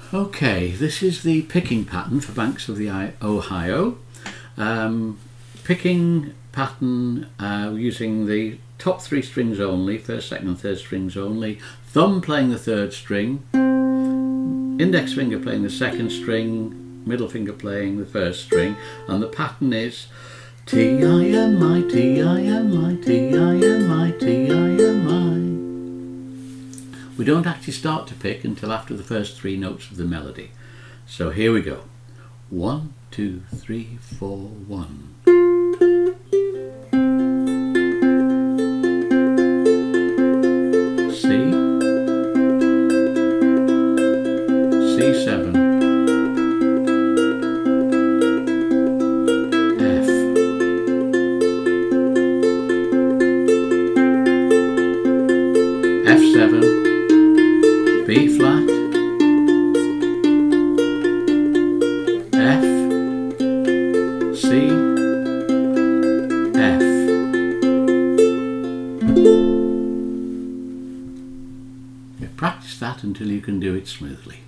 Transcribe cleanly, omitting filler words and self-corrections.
Okay, this is the picking pattern for Banks of the Ohio. Picking pattern using the top 3 strings only, first, second and third strings only, thumb playing the 3rd string, index finger playing the 2nd string, middle finger playing the 1st string, and the pattern is T-I-M-I, T-I-M-I, T-I-M-I, T-I-M-I. We don't actually start to pick until after the first 3 notes of the melody. So here we go. 1, 2, 3, 4, 1. C, C7, F, F7, B flat, F, C, F. Practice that until you can do it smoothly.